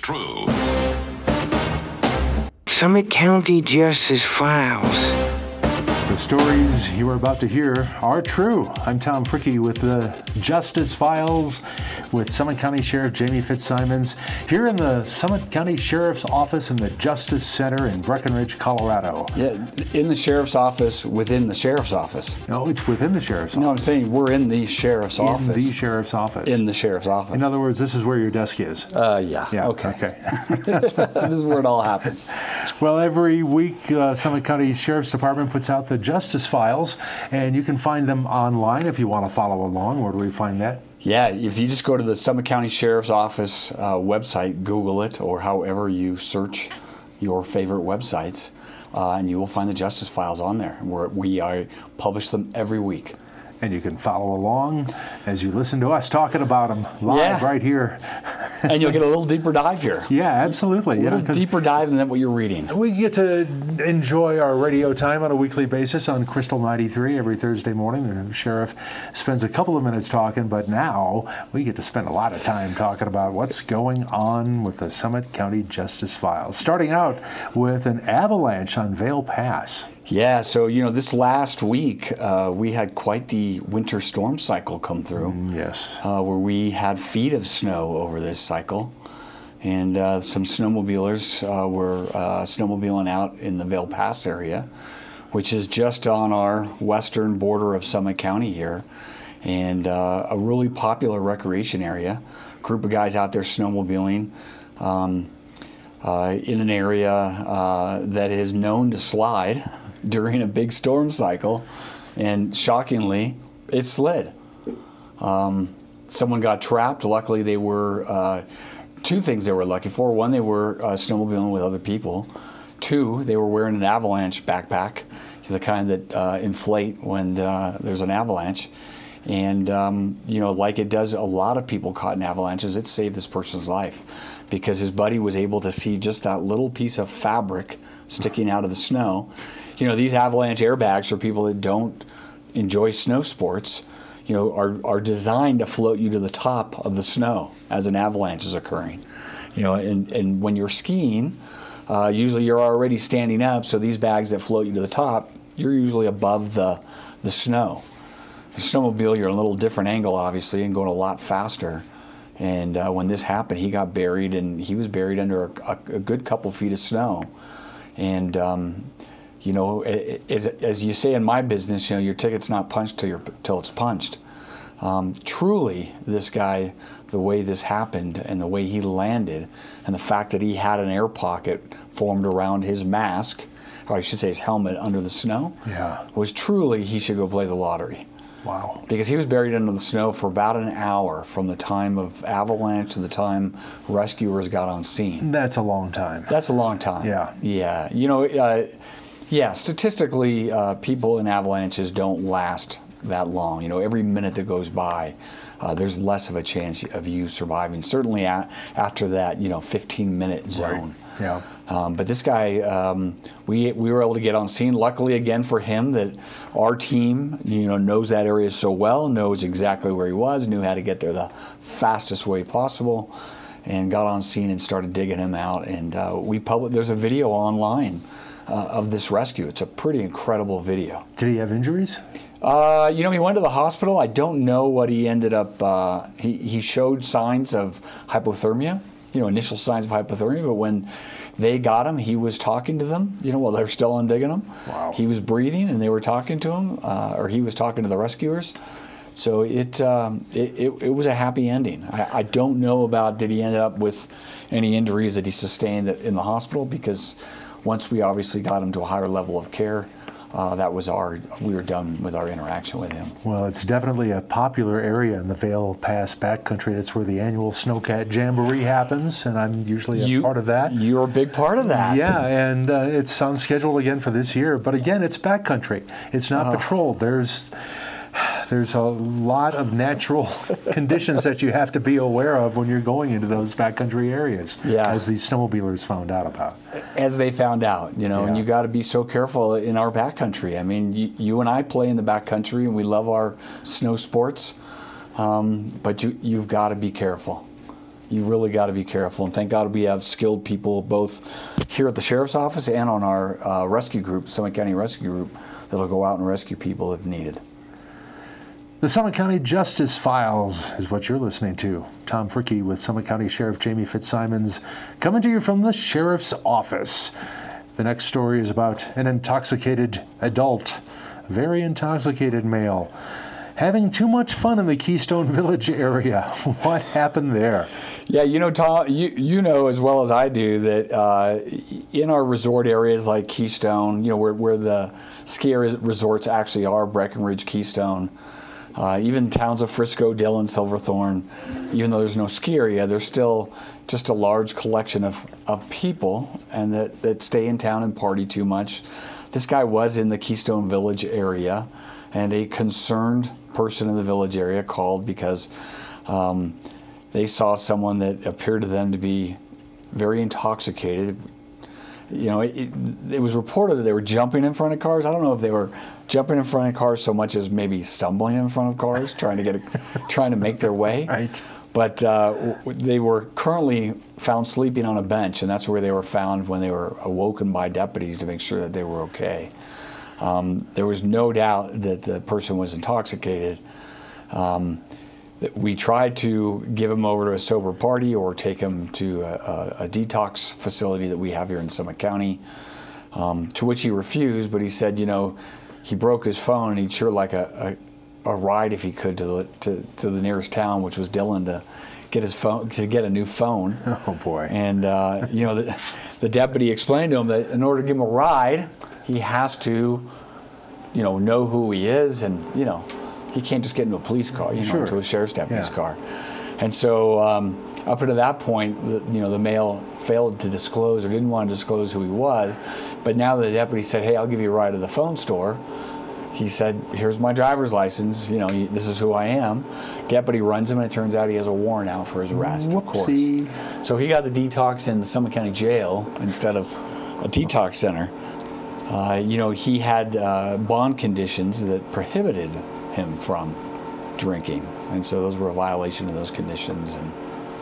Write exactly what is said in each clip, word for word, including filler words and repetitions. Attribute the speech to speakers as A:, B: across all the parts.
A: true.
B: Summit County Justice Files.
C: The stories you are about to hear are true. I'm Tom Fricke with the Justice Files with Summit County Sheriff Jamie Fitzsimons here in the Summit County Sheriff's Office in the Justice Center in Breckenridge, Colorado.
D: Yeah, in the Sheriff's Office, within the Sheriff's Office.
C: No, it's within the Sheriff's Office.
D: No, I'm saying we're in the Sheriff's
C: in
D: Office.
C: In the Sheriff's Office.
D: In the Sheriff's Office.
C: In other words, this is where your desk is.
D: Uh, yeah.
C: Yeah,
D: okay.
C: okay.
D: This is where it all happens.
C: Well, every week, uh, Summit County Sheriff's Department puts out the Justice Files, and you can find them online if you want to follow along. Where do we find that?
D: Yeah, if you just go to the Summit County Sheriff's Office uh, website, Google it, or however you search your favorite websites, uh, and you will find the Justice Files on there. Where we are, publish them every week.
C: And you can follow along as you listen to us talking about them live
D: yeah.
C: right here.
D: And you'll get a little deeper dive here.
C: Yeah, absolutely.
D: A little
C: yeah,
D: deeper dive than what you're reading.
C: We get to enjoy our radio time on a weekly basis on Crystal ninety-three every Thursday morning. The sheriff spends a couple of minutes talking, but now we get to spend a lot of time talking about what's going on with the Summit County Justice Files. Starting out with an avalanche on Vail Pass.
D: Yeah, so, you know, this last week, uh, we had quite the winter storm cycle come through.
C: Mm, yes.
D: Uh, where we had feet of snow over this cycle. And uh, some snowmobilers uh, were uh, snowmobiling out in the Vail Pass area, which is just on our western border of Summit County here. And uh, a really popular recreation area. Group of guys out there snowmobiling. Um, uh, in an area uh, that is known to slide during a big storm cycle, and shockingly, it slid. Um, someone got trapped. Luckily, they were uh, two things they were lucky for. One, they were uh, snowmobiling with other people. Two, they were wearing an avalanche backpack, the kind that uh, inflate when uh, there's an avalanche. And, um, you know, like it does a lot of people caught in avalanches, it saved this person's life because his buddy was able to see just that little piece of fabric sticking out of the snow. You know, these avalanche airbags for people that don't enjoy snow sports, you know, are, are designed to float you to the top of the snow as an avalanche is occurring. You know, and, and when you're skiing, uh, usually you're already standing up, so these bags that float you to the top, you're usually above the, the snow. The snowmobile, you're at a little different angle, obviously, and going a lot faster. And uh, when this happened, he got buried, and he was buried under a, a, a good couple feet of snow. And, um, you know, as, as you say in my business, you know, your ticket's not punched till, you're, till it's punched. Um, truly, this guy, the way this happened and the way he landed, and the fact that he had an air pocket formed around his mask, or I should say his helmet, under the snow,
C: yeah.
D: was truly, he should go play the lottery.
C: Wow.
D: Because he was buried under the snow for about an hour from the time of avalanche to the time rescuers got on scene.
C: That's a long time.
D: That's a long time.
C: Yeah.
D: Yeah. You know, uh, yeah, statistically, uh, people in avalanches don't last that long. You know, every minute that goes by, uh, there's less of a chance of you surviving. Certainly a- after that, you know, fifteen minute zone.
C: Right. Yeah.
D: Um, but this guy, um, we we were able to get on scene. Luckily, again for him, that our team, you know, knows that area so well, knows exactly where he was, knew how to get there the fastest way possible, and got on scene and started digging him out. And uh, we published. There's a video online uh, of this rescue. It's a pretty incredible video.
C: Did he have injuries?
D: Uh, you know, he went to the hospital. I don't know what he ended up. Uh, he he showed signs of hypothermia. You know, initial signs of hypothermia, but when they got him, he was talking to them, you know, while they were still on digging him.
C: Wow.
D: He was breathing, and they were talking to him, uh, or he was talking to the rescuers. So it, um, it, it, it was a happy ending. I, I don't know about did he end up with any injuries that he sustained in the hospital, because once we obviously got him to a higher level of care, Uh, that was our, we were done with our interaction with him.
C: Well, it's definitely a popular area in the Vail Pass backcountry. That's where the annual Snowcat Jamboree happens, and I'm usually a
D: you,
C: part of that.
D: You're a big part of that.
C: Yeah, and uh, it's on schedule again for this year. But again, it's backcountry. It's not
D: Oh.
C: patrolled. There's there's a lot of natural conditions that you have to be aware of when you're going into those backcountry areas,
D: Yeah.
C: as these snowmobilers found out about.
D: As they found out, you know,
C: Yeah.
D: and you got to be so careful in our backcountry. I mean, you, you and I play in the backcountry, and we love our snow sports, um, but you, you've got to be careful. you really got to be careful. And thank God we have skilled people both here at the Sheriff's Office and on our uh, rescue group, Summit County Rescue Group, that'll go out and rescue people if needed.
C: The Summit County Justice Files is what you're listening to. Tom Fricke with Summit County Sheriff Jamie Fitzsimons coming to you from the Sheriff's Office. The next story is about an intoxicated adult, very intoxicated male, having too much fun in the Keystone Village area. What happened there?
D: Yeah, you know, Tom, you, you know as well as I do that uh, in our resort areas like Keystone, you know, where, where the ski resorts actually are, Breckenridge, Keystone, Uh, even towns of Frisco, Dillon, Silverthorne, even though there's no ski area, there's still just a large collection of, of people and that, that stay in town and party too much. This guy was in the Keystone Village area, and a concerned person in the village area called because um, they saw someone that appeared to them to be very intoxicated. You know, it, it, it was reported that they were jumping in front of cars. I don't know if they were jumping in front of cars so much as maybe stumbling in front of cars, trying to get, a, trying to make their way.
C: Right.
D: But uh, they were currently found sleeping on a bench, and that's where they were found when they were awoken by deputies to make sure that they were okay. Um, there was no doubt that the person was intoxicated. Um, We tried to give him over to a sober party or take him to a, a, a detox facility that we have here in Summit County, um, to which he refused, but he said, you know, he broke his phone and he'd sure like a, a, a ride if he could to the, to, to the nearest town, which was Dillon, to get his phone, to get a new phone.
C: Oh, boy.
D: And, uh, you know, the, the deputy explained to him that in order to give him a ride, he has to, you know, know who he is and, you know, he can't just get into a police car, you know,
C: Sure.
D: into a sheriff's deputy's
C: Yeah.
D: car. And so um, up until that point, the, you know, the male failed to disclose or didn't want to disclose who he was. But now the deputy said, hey, I'll give you a ride to the phone store. He said, here's my driver's license. You know, this is who I am. Deputy runs him, and it turns out he has a warrant out for his arrest, of course.
C: Whoopsie.
D: So he got the detox in the Summit County Jail instead of a detox center. Uh, you know, he had uh, bond conditions that prohibited him from drinking, and so those were a violation of those conditions, and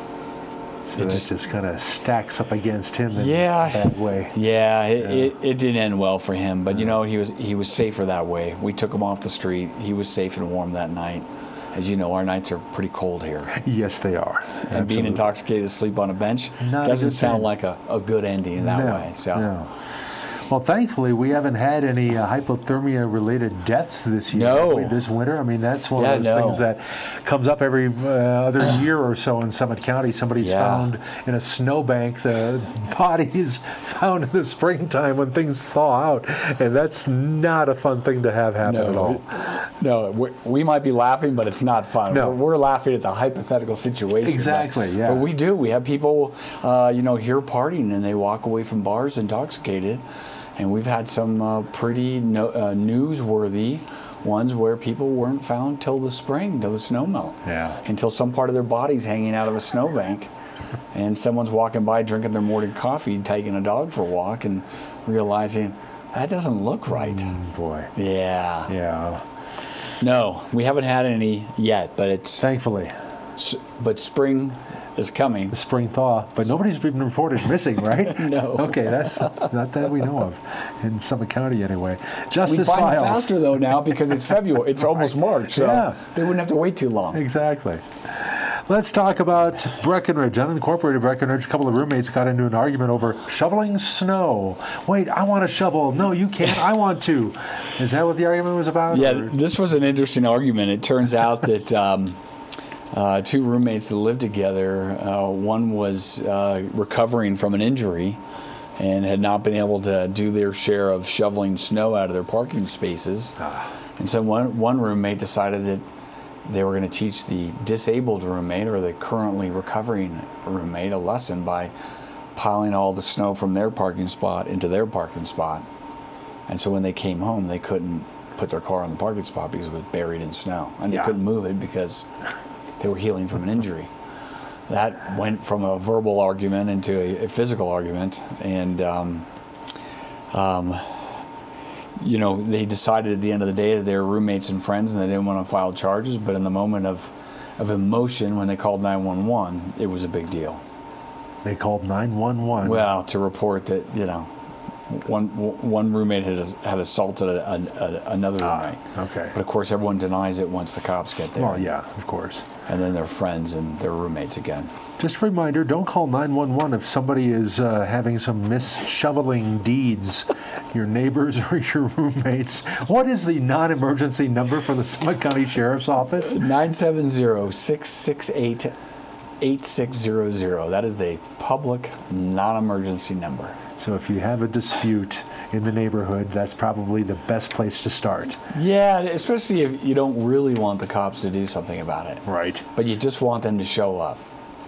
C: So
D: it
C: that
D: just,
C: just kind of stacks up against him in
D: yeah,
C: that way.
D: yeah, it,
C: Yeah.
D: It, it didn't end well for him, but you know, he was he was safer that way. We took him off the street. He was safe and warm that night. As you know, our nights are pretty cold here,
C: Yes, they are.
D: and being
C: Absolutely.
D: intoxicated to sleep on a bench
C: Not a
D: doesn't
C: good
D: sound
C: thing.
D: like a, a good ending in that
C: no,
D: way. So.
C: No. Well, thankfully, we haven't had any uh, hypothermia-related deaths this year,
D: No.
C: have we, this winter. I mean, that's one
D: Yeah,
C: of those
D: no.
C: things that comes up every uh, other year or so in Summit County. Somebody's
D: Yeah.
C: found in a snowbank. The body is found in the springtime when things thaw out, and that's not a fun thing to have happen at all.
D: No, we, we might be laughing, but it's not fun.
C: No.
D: We're, we're laughing at the hypothetical situation.
C: Exactly,
D: But,
C: yeah.
D: but we do. We have people, uh, you know, here partying, and they walk away from bars intoxicated. And we've had some uh, pretty no, uh, newsworthy ones where people weren't found till the spring, till the snow melt.
C: Yeah.
D: Until some part of their body's hanging out of a snowbank. And someone's walking by drinking their morning coffee, taking a dog for a walk, and realizing that doesn't look right.
C: Mm, boy.
D: Yeah.
C: Yeah.
D: No, we haven't had any yet, but it's
C: Thankfully,
D: s- but spring is coming.
C: the spring thaw, but nobody's been reported missing, right?
D: No.
C: Okay, that's not that we know of in Summit County anyway.
D: We
C: Justice
D: find it
C: Files.
D: faster though now because it's February. It's almost March, so
C: Yeah.
D: they wouldn't have to wait too long.
C: Exactly. Let's talk about Breckenridge. Unincorporated Breckenridge, a couple of roommates got into an argument over shoveling snow. Wait, I want to shovel. No, you can't. I want to. Is that what the argument was about?
D: Yeah,
C: or-
D: this was an interesting argument. It turns out that um, uh, two roommates that lived together, uh, one was uh, recovering from an injury and had not been able to do their share of shoveling snow out of their parking spaces. And so one, one roommate decided that they were going to teach the disabled roommate or the currently recovering roommate a lesson by piling all the snow from their parking spot into their parking spot. And so when they came home, they couldn't put their car in the parking spot because it was buried in snow. And they
C: Yeah.
D: couldn't move it because they were healing from an injury. That went from a verbal argument into a, a physical argument. And, um, um, you know, they decided at the end of the day that they were roommates and friends and they didn't want to file charges. But in the moment of of emotion when they called nine one one, it was a big deal.
C: They called nine one one.
D: Well, to report that, you know, one one roommate had had assaulted a, a, a, another roommate.
C: Ah, okay.
D: But of course, everyone denies it once the cops get there.
C: Well, yeah, of course.
D: And then they're friends and they're roommates again.
C: Just a reminder, don't call nine one one if somebody is uh, having some mis-shoveling deeds, your neighbors or your roommates. What is the non-emergency number for the Summit County Sheriff's Office?
D: nine seven zero, six six eight, eight six zero zero. That is the public non-emergency number.
C: So if you have a dispute in the neighborhood, that's probably the best place to start.
D: Yeah, especially if you don't really want the cops to do something about it.
C: Right.
D: But you just want them to show up.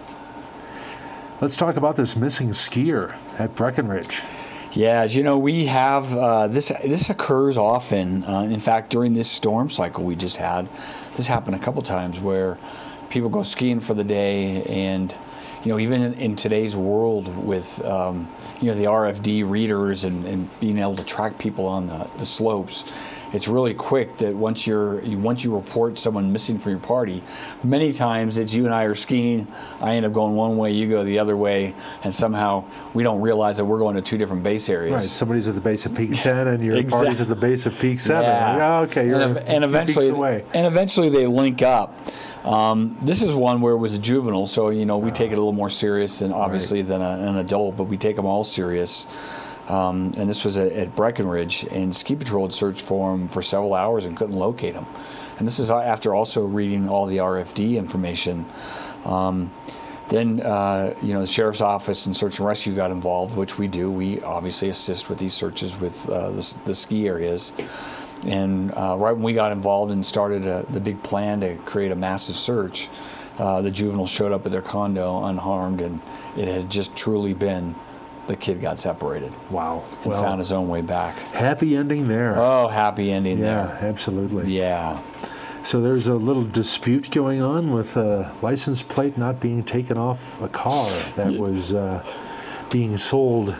C: Let's talk about this missing skier at Breckenridge.
D: Yeah, as you know, we have uh, this. This occurs often. Uh, in fact, during this storm cycle we just had, this happened a couple times where people go skiing for the day, and you know, even in, in today's world with um, you know the R F D readers and, and being able to track people on the, the slopes, it's really quick that once you're you, once you report someone missing from your party, many times it's you and I are skiing. I end up going one way, you go the other way, and somehow we don't realize that we're going to two different base areas.
C: Right. Somebody's at the base of Peak ten, and your
D: Exact-
C: party's at the base of Peak seven.
D: Yeah.
C: Like, oh, okay, you're
D: and,
C: a
D: ev- and
C: few
D: eventually,
C: peaks away.
D: and eventually they link up. Um, this is one where it was a juvenile, so you know we take it a little more serious than obviously
C: Right.
D: than a, an adult, but we take them all serious. Um, and this was at, at Breckenridge, and Ski Patrol had searched for him for several hours and couldn't locate him. And this is after also reading all the R F D information. Um, then, uh, you know, the Sheriff's Office and Search and Rescue got involved, which we do. We obviously assist with these searches with uh, the, the ski areas. And uh, right when we got involved and started a, the big plan to create a massive search, uh, the juveniles showed up at their condo unharmed, and it had just truly been the kid got separated
C: Wow.
D: and
C: Well,
D: found his own way back.
C: happy ending there.
D: Oh, happy ending
C: yeah,
D: there.
C: absolutely.
D: Yeah.
C: So there's a little dispute going on with a license plate not being taken off a car that was uh, being sold.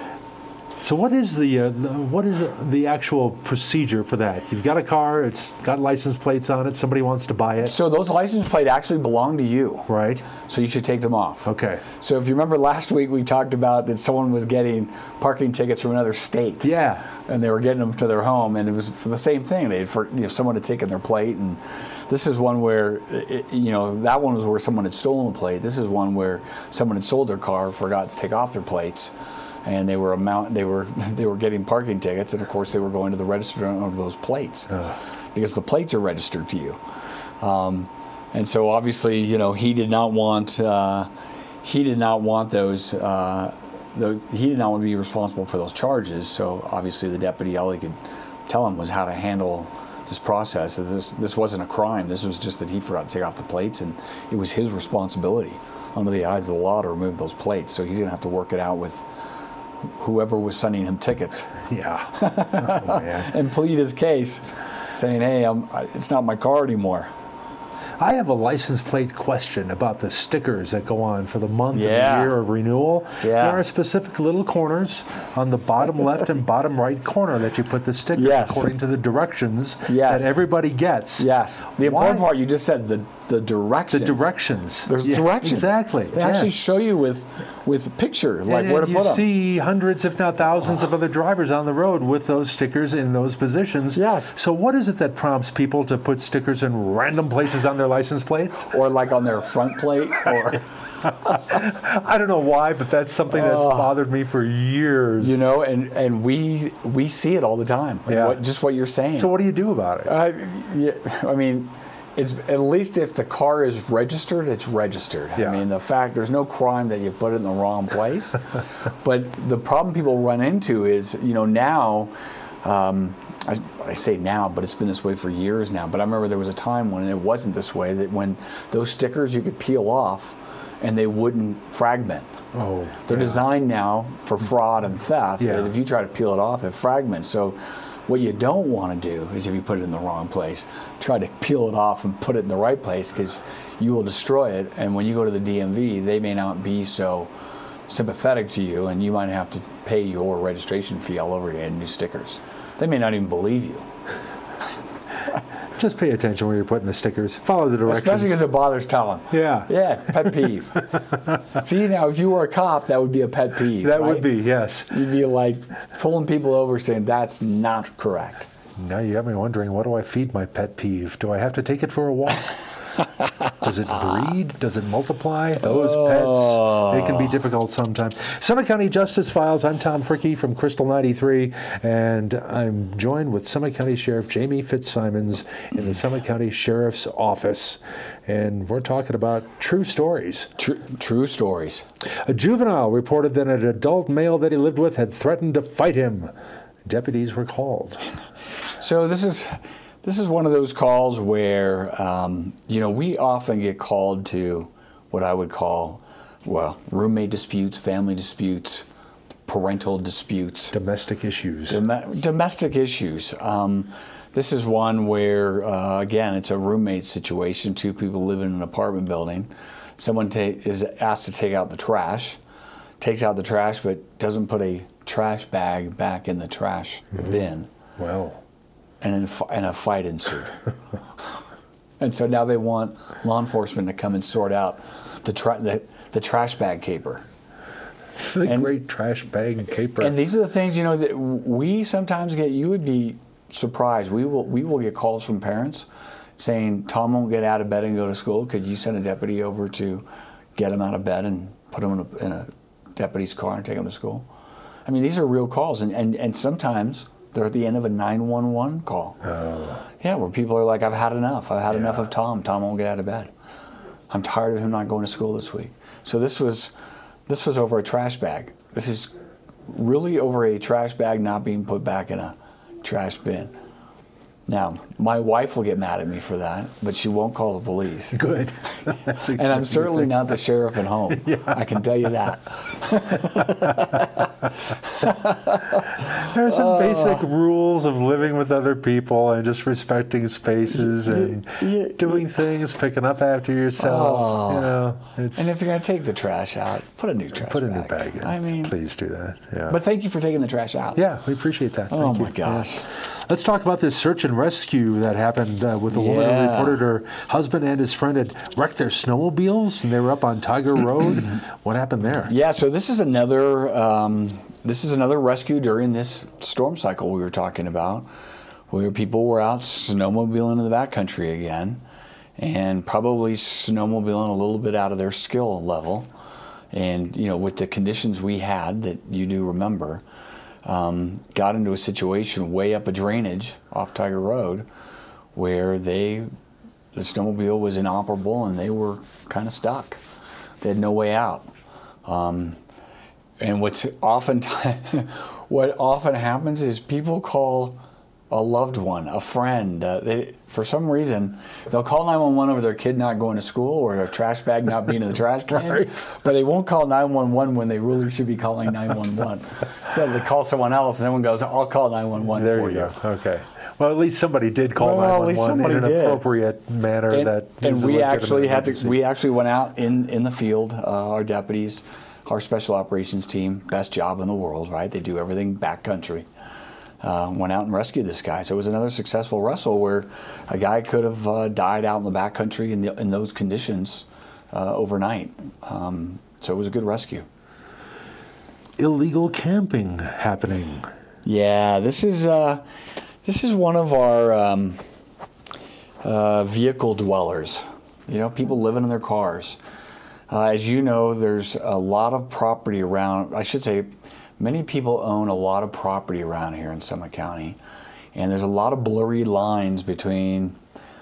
C: So what is the, uh, the what is the actual procedure for that? You've got a car, it's got license plates on it, somebody wants to buy it,
D: So those license plates actually belong to you,
C: right?
D: so you should take them off.
C: Okay.
D: So if you remember last week, we talked about that someone was getting parking tickets from another state.
C: Yeah.
D: And they were getting them to their home, and it was for the same thing. They, for you know, someone had taken their plate, and this is one where, it, you know, that one was where someone had stolen the plate. This is one where someone had sold their car, forgot to take off their plates, and they were amount they were they were getting parking tickets, and of course they were going to the register of those plates because the plates are registered to you. Um, and so obviously, you know, he did not want uh, he did not want those. Uh, The, he did not want to be responsible for those charges, so obviously the deputy, all he could tell him was how to handle this process. That This this wasn't a crime. This was just that he forgot to take off the plates, and it was his responsibility under the eyes of the law to remove those plates. So he's going to have to work it out with whoever was sending him tickets
C: Yeah. Oh, man.
D: and plead his case, saying, "Hey, I'm, I- it's not my car anymore."
C: I have a license plate question about the stickers that go on for the month
D: Yeah.
C: and the year of renewal.
D: Yeah.
C: There are specific little corners on the bottom left and bottom right corner that you put the stickers
D: Yes.
C: according to the directions
D: Yes.
C: that everybody gets.
D: Yes, the important
C: Why?
D: part you just said, the the
C: The
D: directions.
C: directions.
D: There's
C: Yeah,
D: directions.
C: Exactly.
D: They
C: yeah.
D: actually show you with with pictures, like
C: and,
D: where
C: and
D: to
C: you
D: put them.
C: see hundreds, if not thousands, of other drivers on the road with those stickers in those positions.
D: Yes.
C: So what is it that prompts people to put stickers in random places on their license plates?
D: Or like on their front plate, or
C: I don't know why, but that's something that's bothered me for years.
D: you know, and and we we see it all the time. Like
C: Yeah.
D: what, just what you're saying.
C: So what do you do about it?
D: Uh, yeah, I mean, it's at least if the car is registered, it's registered.
C: Yeah.
D: I mean, the fact there's no crime that you put it in the wrong place. But the problem people run into is, you know, now. Um, I, I say now, but it's been this way for years now. But I remember there was a time when it wasn't this way. That when those stickers you could peel off, and they wouldn't fragment.
C: Oh,
D: They're
C: yeah.
D: designed now for fraud and theft.
C: Yeah.
D: And if you try to peel it off, it fragments. So what you don't want to do is, if you put it in the wrong place, try to peel it off and put it in the right place, because you will destroy it. And when you go to the D M V, they may not be so sympathetic to you, and you might have to pay your registration fee all over again, new stickers. They may not even believe you.
C: Just pay attention when you're putting the stickers. Follow the directions.
D: Especially because it bothers Tom.
C: Yeah.
D: Yeah, pet peeve. See, now, if you were a cop, that would be a pet peeve.
C: That
D: right?
C: would be, yes.
D: You'd be like pulling people over saying, that's not correct.
C: Now you got me wondering, what do I feed my pet peeve? Do I have to take it for a walk? Does it breed? Does it multiply? Those
D: Oh.
C: pets, they can be difficult sometimes. Summit County Justice Files, I'm Tom Fricke from Crystal ninety-three, and I'm joined with Summit County Sheriff Jamie Fitzsimons in the Summit County Sheriff's Office. And we're talking about true stories.
D: True, true stories.
C: A juvenile reported that an adult male that he lived with had threatened to fight him. Deputies were called.
D: So this is this is one of those calls where um, you know, we often get called to what I would call, well, roommate disputes, family disputes, parental disputes,
C: Domestic issues.
D: dom- domestic issues. Um, this is one where uh, again, it's a roommate situation. Two people live in an apartment building. Someone ta- is asked to take out the trash, takes out the trash, but doesn't put a trash bag back in the trash
C: Mm-hmm.
D: bin.
C: Well,
D: And, in, and a fight ensued. And so now they want law enforcement to come and sort out the tra- the, the trash bag caper.
C: the
D: And-
C: great trash bag caper.
D: And these are the things, you know, that we sometimes get. You would be surprised. We will we will get calls from parents saying, Tom won't get out of bed and go to school. Could you send a deputy over to get him out of bed and put him in a, in a deputy's car and take him to school? I mean, these are real calls. And, and, and sometimes they're at the end of a nine one one call.
C: Oh.
D: Yeah, where people are like, I've had enough. I've had enough of Tom. Tom won't get out of bed. I'm tired of him not going to school this week. So this was this was over a trash bag. This is really over a trash bag not being put back in a trash bin. Now, my wife will get mad at me for that, but she won't call the police.
C: Good. That's a
D: And I'm
C: good
D: certainly
C: thing.
D: not the sheriff at home. I can tell you that.
C: There are some basic rules of living with other people and just respecting spaces and
D: yeah,
C: doing things, picking up after yourself. You know, it's
D: And if you're going to take the trash out, put a new trash
C: put a
D: bag.
C: new bag in.
D: I mean,
C: please do that. Yeah.
D: but thank you for taking the trash out.
C: yeah, we appreciate that.
D: Oh
C: Thank
D: my
C: you.
D: gosh.
C: Yeah. Let's talk about this search and rescue that happened uh, with a woman who
D: Yeah.
C: reported her husband and his friend had wrecked their snowmobiles and they were up on Tiger Road. What happened there?
D: Yeah, so this is another um, this is another rescue during this storm cycle we were talking about, where people were out snowmobiling in the backcountry again, and probably snowmobiling a little bit out of their skill level, and you know, with the conditions we had that you do remember, um, got into a situation way up a drainage off Tiger Road, where they the snowmobile was inoperable and they were kind of stuck. They had no way out. Um, and what's often what often happens is people call a loved one, a friend. Uh, they, for some reason, they'll call nine one one over their kid not going to school or their trash bag not being in the trash can,
C: Right.
D: but they won't call nine one one when they really should be calling nine one one. So they call someone else, and someone goes, "I'll call nine one one
C: There
D: for
C: you
D: you."
C: go. Okay. Well, at least somebody did call
D: Well, at least
C: nine one one in
D: somebody
C: an
D: did.
C: appropriate manner.
D: And,
C: that
D: and
C: was a
D: we
C: legitimate
D: actually had to.
C: emergency.
D: We actually went out in in the field. Uh, our deputies, our special operations team, best job in the world, right? They do everything backcountry. Uh, went out and rescued this guy. So it was another successful wrestle where a guy could have uh, died out in the backcountry in, the, in those conditions uh, overnight. Um, so it was a good rescue.
C: Illegal camping happening.
D: Yeah, this is uh, this is one of our um, uh, vehicle dwellers. You know, people living in their cars. Uh, as you know, there's a lot of property around. I should say, many people own a lot of property around here in Summit County, and there's a lot of blurry lines between.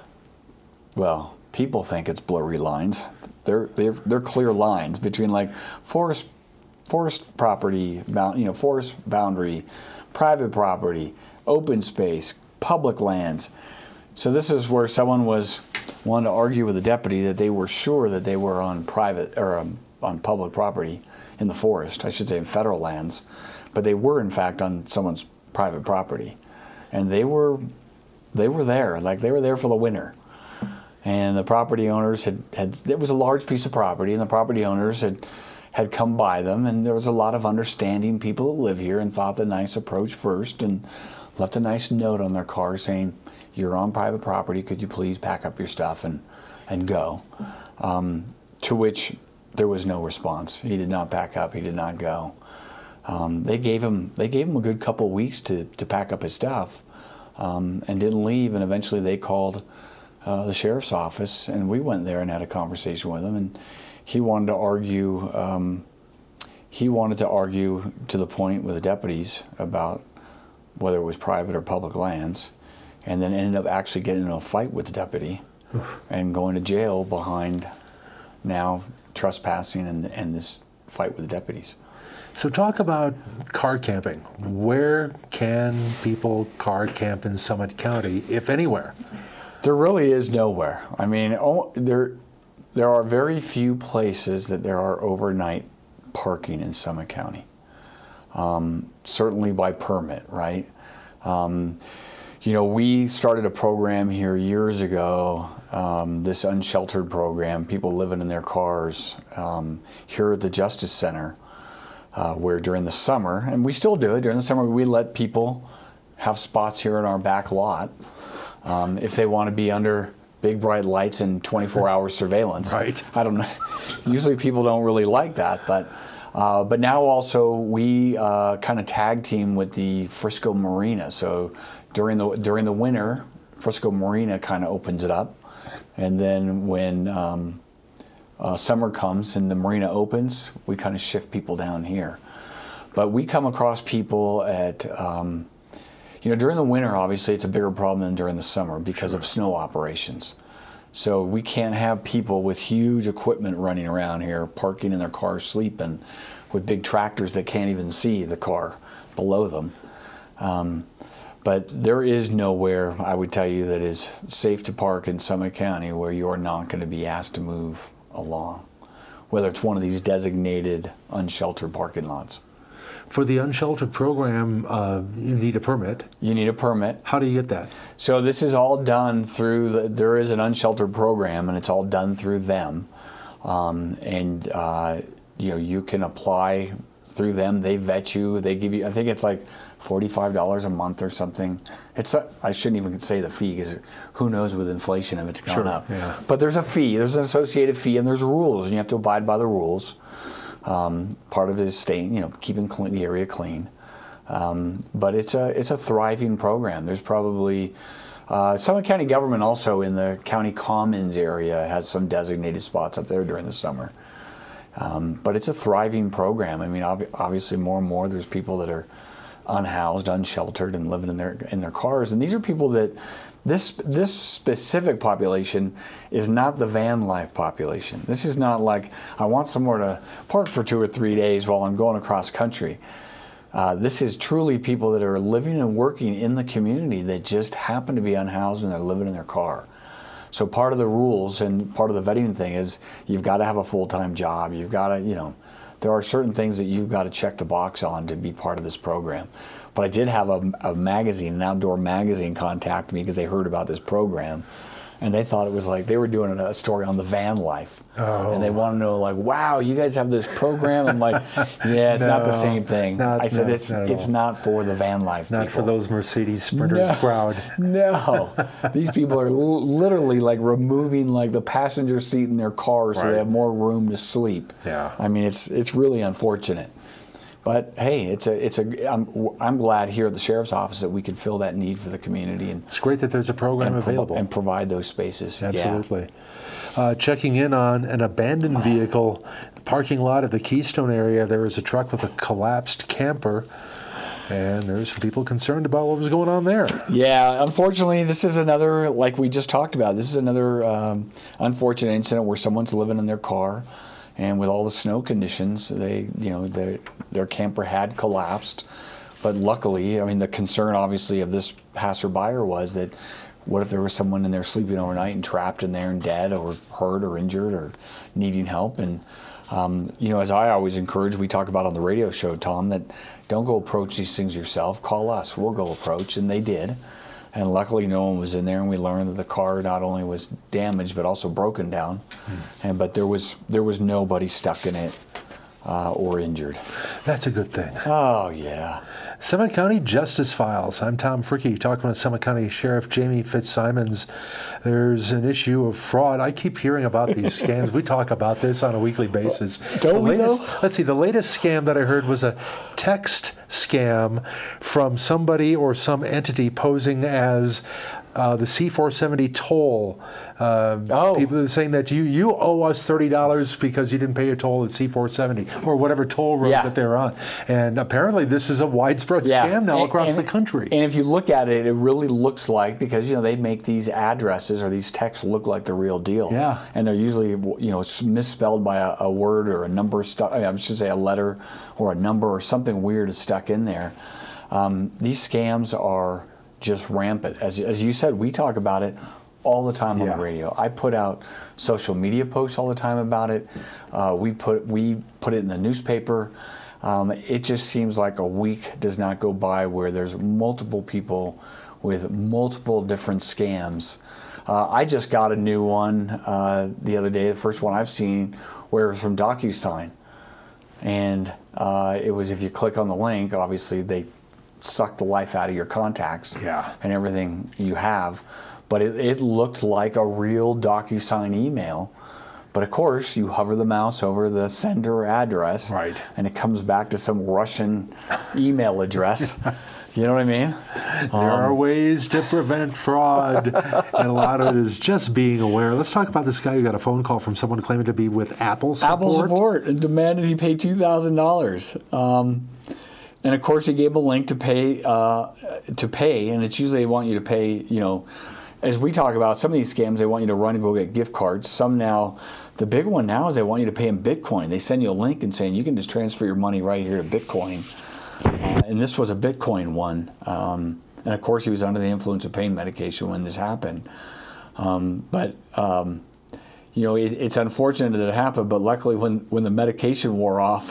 D: Well, people think it's blurry lines. They're they're, they're clear lines between like forest. Forest property, you know, forest boundary, private property, open space, public lands. So this is where someone was wanting to argue with the deputy that they were sure that they were on private or um, on public property in the forest. I should say in federal lands, but they were in fact on someone's private property, and they were they were there, like they were there for the winter. And the property owners had had it was a large piece of property, and the property owners had. had come by them, and there was a lot of understanding people who live here and thought the nice approach first and left a nice note on their car saying, "You're on private property. Could you please pack up your stuff and and go?" Um, to which there was no response. He did not pack up. He did not go. Um, they gave him they gave him a good couple of weeks to to pack up his stuff, um, and didn't leave. And eventually they called uh, the sheriff's office, and we went there and had a conversation with him. And he wanted to argue. Um, he wanted to argue to the point with the deputies about whether it was private or public lands, and then ended up actually getting in a fight with the deputy and going to jail behind now trespassing and, and this fight with the deputies.
C: So talk about car camping. Where can people car camp in Summit County, if anywhere?
D: There really is nowhere. I mean, oh, there there are very few places that there are overnight parking in Summit County. Um, certainly by permit, right? Um, you know, we started a program here years ago, um, this unsheltered program, people living in their cars um, here at the Justice Center, uh, where during the summer, and we still do it, during the summer we let people have spots here in our back lot um, if they want to be under big bright lights and twenty-four hour surveillance.
C: Right.
D: I don't know. Usually people don't really like that, but uh, but now also we uh, kind of tag team with the Frisco Marina. So during the during the winter, Frisco Marina kind of opens it up, and then when um, uh, summer comes and the marina opens, we kind of shift people down here. But we come across people at um, you know, during the winter, obviously, it's a bigger problem than during the summer because of snow operations. So we can't have people with huge equipment running around here, parking in their cars, sleeping, with big tractors that can't even see the car below them. Um, but there is nowhere, I would tell you, that is safe to park in Summit County where you're not going to be asked to move along, whether it's one of these designated unsheltered parking lots.
C: For the unsheltered program, uh, you need a permit.
D: You need a permit.
C: How do you get that?
D: So this is all done through, the, there is an unsheltered program, and it's all done through them. Um, and, uh, you know, you can apply through them. They vet you. They give you, I think it's like forty-five dollars a month or something. It's a, I shouldn't even say the fee, because who knows with inflation if it's gone
C: Sure,
D: up.
C: yeah.
D: But there's a fee. There's an associated fee, and there's rules, and you have to abide by the rules. Um, part of it is staying, you know, keeping clean, the area clean. Um, but it's a it's a thriving program. There's probably uh, Summit County government also in the county commons area has some designated spots up there during the summer. Um, but it's a thriving program. I mean, ob- obviously, more and more there's people that are unhoused, unsheltered, and living in their in their cars. And these are people that this this specific population is not the van life population. This is not like I want somewhere to park for two or three days while I'm going across country. Uh, this is truly people that are living and working in the community that just happen to be unhoused and they're living in their car. So part of the rules and part of the vetting thing is you've got to have a full-time job. You've got to, you know, there are certain things that you've got to check the box on to be part of this program. But I did have a, a magazine, an outdoor magazine, contact me because they heard about this program. And they thought it was like they were doing a story on the van life.
C: Oh.
D: And they want to know, like, wow, you guys have this program? I'm like, yeah, it's not the
C: No,
D: same thing.
C: not-
D: I said,
C: no,
D: it's
C: not at
D: it's
C: all.
D: not for the van life
C: Not
D: people.
C: for those Mercedes Sprinters
D: No.
C: crowd.
D: No, these people are l- literally like removing like the passenger seat in their car so
C: Right.
D: they have more room to sleep.
C: Yeah.
D: I mean, it's it's really unfortunate. But hey, it's a it's a I'm I'm glad here at the sheriff's office that we can fill that need for the community and
C: It's great that there's a program
D: and, provi-
C: available.
D: and provide those spaces.
C: Absolutely. Uh, checking in on an abandoned vehicle, the parking lot of the Keystone area, there was a truck with a collapsed camper, and there's some people concerned about what was going on there.
D: Yeah. Yeah, unfortunately, this is another, like we just talked about, this is another um, unfortunate incident where someone's living in their car, and with all the snow conditions, they, you know, their their camper had collapsed. But luckily, I mean, the concern obviously of this passerby was that what if there was someone in there sleeping overnight and trapped in there and dead or hurt or injured or needing help? And um, you know, as I always encourage, we talk about on the radio show, Tom, that don't go approach these things yourself. Call us. We'll go approach, and they did. And luckily, no one was in there, and we learned that the car not only was damaged but also broken down. Mm. And but there was there was nobody stuck in it uh, or injured.
C: That's a good thing.
D: Oh yeah.
C: Summit County Justice Files. I'm Tom Fricke, talking with Summit County Sheriff Jamie Fitzsimons. There's an issue of fraud. I keep hearing about these scams. We talk about this on a weekly basis.
D: Don't
C: the
D: we,
C: latest,
D: though?
C: Let's see, the latest scam that I heard was a text scam from somebody or some entity posing as uh, the C four seventy toll. Uh,
D: Oh.
C: People are saying that you, you owe us thirty dollars because you didn't pay your toll at C four seventy or whatever toll road
D: Yeah.
C: that they're on. And apparently this is a widespread scam now
D: And-
C: across
D: and-
C: the country.
D: And if you look at it, it really looks like, because you know they make these addresses or these texts look like the real deal.
C: Yeah.
D: And they're usually you know misspelled by a, a word or a number stuck. I should say a letter or a number or something weird is stuck in there. Um, these scams are just rampant. As as you said, we talk about it all the time on
C: Yeah.
D: the radio. I put out social media posts all the time about it. Uh, we put we put it in the newspaper. Um, it just seems like a week does not go by where there's multiple people with multiple different scams. Uh, I just got a new one uh, the other day, the first one I've seen, where it was from DocuSign. And uh, it was, if you click on the link, obviously they suck the life out of your contacts
C: Yeah.
D: and everything you have. But it, it looked like a real DocuSign email. But of course, you hover the mouse over the sender address,
C: Right.
D: and it comes back to some Russian email address. You know what I mean?
C: There are ways to prevent fraud, and a lot of it is just being aware. Let's talk about this guy who got a phone call from someone claiming to be with Apple support.
D: Apple support and demanded he pay two thousand dollars. Um, and of course, he gave him a link to pay. Uh, to pay, and it's usually they want you to pay. You know, as we talk about some of these scams, they want you to run and go get gift cards. Some now, the big one now is they want you to pay in Bitcoin. They send you a link and saying you can just transfer your money right here to Bitcoin. Uh, and this was a Bitcoin one. Um, and of course, he was under the influence of pain medication when this happened. Um, but um, you know, it, it's unfortunate that it happened. But luckily, when when the medication wore off,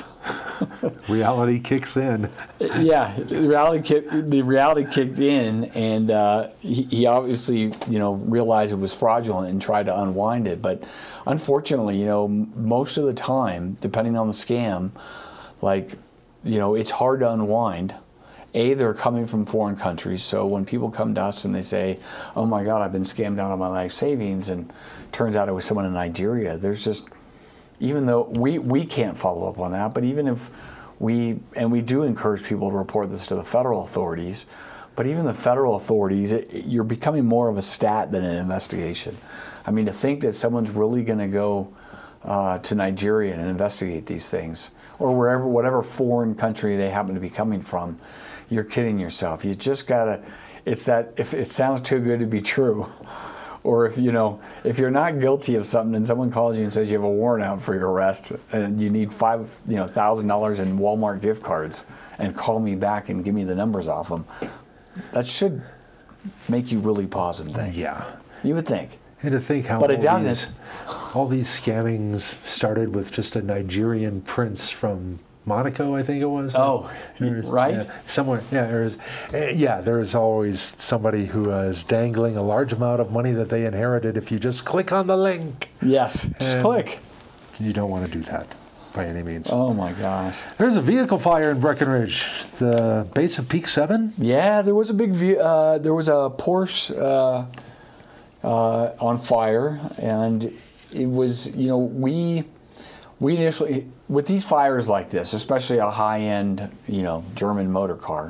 C: Reality kicks in.
D: yeah, the reality kick, the reality kicked in, and uh, he, he obviously you know realized it was fraudulent and tried to unwind it. But unfortunately, you know, m- most of the time, depending on the scam, like you know, it's hard to unwind. A, they're coming from foreign countries, so when people come to us and they say, "Oh my God, I've been scammed out of my life savings," and turns out it was someone in Nigeria, there's just, even though we, we can't follow up on that, but even if we, and we do encourage people to report this to the federal authorities, but even the federal authorities, it, you're becoming more of a stat than an investigation. I mean, to think that someone's really going to go uh, to Nigeria and investigate these things, or wherever, whatever foreign country they happen to be coming from, you're kidding yourself. You just gotta, it's that, if it sounds too good to be true, or if, you know, if you're not guilty of something and someone calls you and says you have a warrant out for your arrest and you need five, you know, thousand dollars in Walmart gift cards, and call me back and give me the numbers off them, that should make you really pause and think.
C: Yeah.
D: You would think.
C: And to think how
D: But it
C: all
D: doesn't.
C: These, all these scammings started with just a Nigerian prince from Monaco, I think it was.
D: Oh,
C: There's-
D: right?
C: Yeah, somewhere, yeah, there's, uh, yeah, there's always somebody who is dangling a large amount of money that they inherited if you just click on the link.
D: Yes, just
C: And-
D: click.
C: You don't want to do that by any means.
D: Oh my gosh.
C: There's a vehicle fire in Breckenridge, the base of Peak seven.
D: Yeah, there was a big, ve- uh, there was a Porsche uh, uh, on fire, and it was, you know, we we initially, with these fires like this, especially a high-end, you know, German motor car,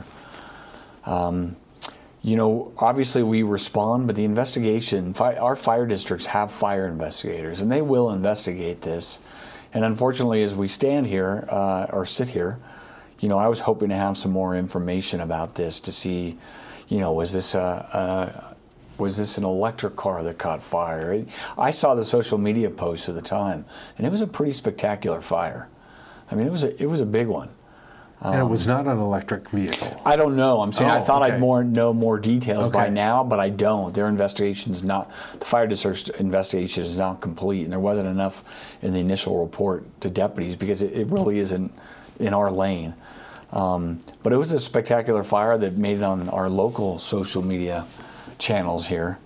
D: um, you know, obviously we respond, but the investigation, fi- our fire districts have fire investigators, and they will investigate this. And unfortunately, as we stand here, uh, or sit here, you know, I was hoping to have some more information about this to see, you know, was this a, a was this an electric car that caught fire? It, I saw the social media posts at the time, and it was a pretty spectacular fire. I mean, it was a it was a big one.
C: And it was not an electric vehicle.
D: I don't know. I'm saying I
C: Oh,
D: thought
C: okay.
D: I'd more know more details by
C: Okay.
D: now, but I don't. Their investigation is not, the fire district investigation is not complete, and there wasn't enough in the initial report to deputies because it, it really isn't in our lane. Um, but it was a spectacular fire that made it on our local social media channels here.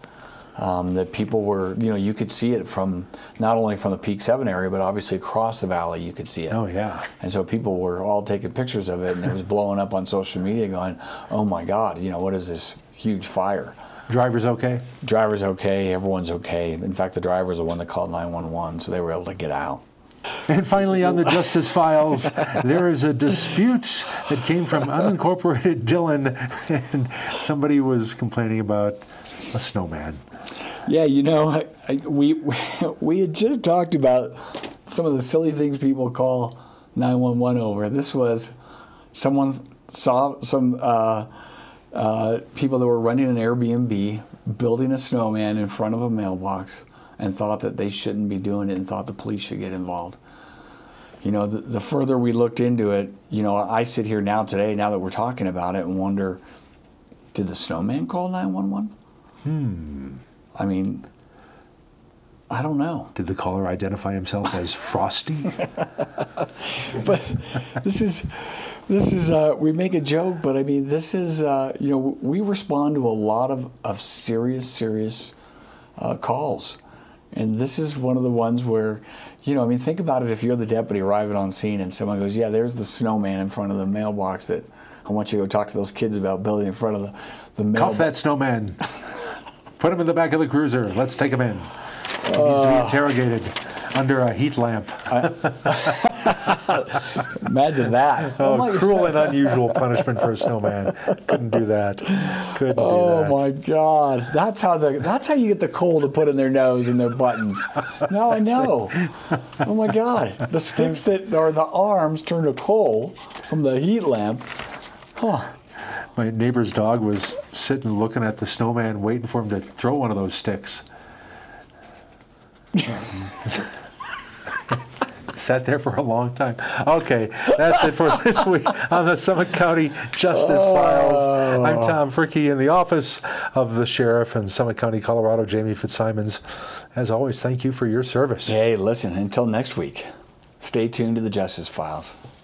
D: Um, that people were, you know, you could see it from not only from the Peak seven area, but obviously across the valley you could see it.
C: Oh, yeah.
D: And so people were all taking pictures of it, and it was blowing up on social media going, oh my God, you know, what is this huge fire?
C: Driver's okay?
D: Driver's okay, everyone's okay. In fact, the driver's the one that called nine one one, so they were able to get out.
C: And finally, on the Justice Files, there is a dispute that came from unincorporated Dillon, and somebody was complaining about a snowman.
D: Yeah, you know, I, I, we, we we had just talked about some of the silly things people call nine one one over. This was someone saw some uh, uh, people that were running an Airbnb building a snowman in front of a mailbox and thought that they shouldn't be doing it and thought the police should get involved. You know, the, the further we looked into it, you know, I sit here now today, now that we're talking about it, and wonder, did the snowman call nine one one?
C: Hmm.
D: I mean, I don't know.
C: Did the caller identify himself as Frosty?
D: But this is, this is, uh, we make a joke, but I mean, this is, uh, you know, we respond to a lot of, of serious, serious uh, calls. And this is one of the ones where, you know, I mean, think about it if you're the deputy arriving on scene and someone goes, yeah, there's the snowman in front of the mailbox that I want you to go talk to those kids about building in front of the, the mailbox.
C: Cuff that snowman. Put him in the back of the cruiser. Let's take him in. He needs to be
D: Uh,
C: interrogated under a heat lamp.
D: Imagine that.
C: Oh,
D: my
C: cruel and unusual punishment for a snowman. Couldn't do that. Couldn't
D: Oh
C: do that.
D: my God! That's how the that's how you get the coal to put in their nose and their buttons. Now I know. Oh my God! The sticks that are the arms turn to coal from the heat lamp. Huh.
C: My neighbor's dog was sitting looking at the snowman, waiting for him to throw one of those sticks. Sat there for a long time. Okay, that's it for this week on the Summit County Justice
D: Oh.
C: Files. I'm Tom Fricke in the office of the sheriff in Summit County, Colorado, Jamie Fitzsimons. As always, thank you for your service.
D: Hey, listen. Until next week, stay tuned to the Justice Files.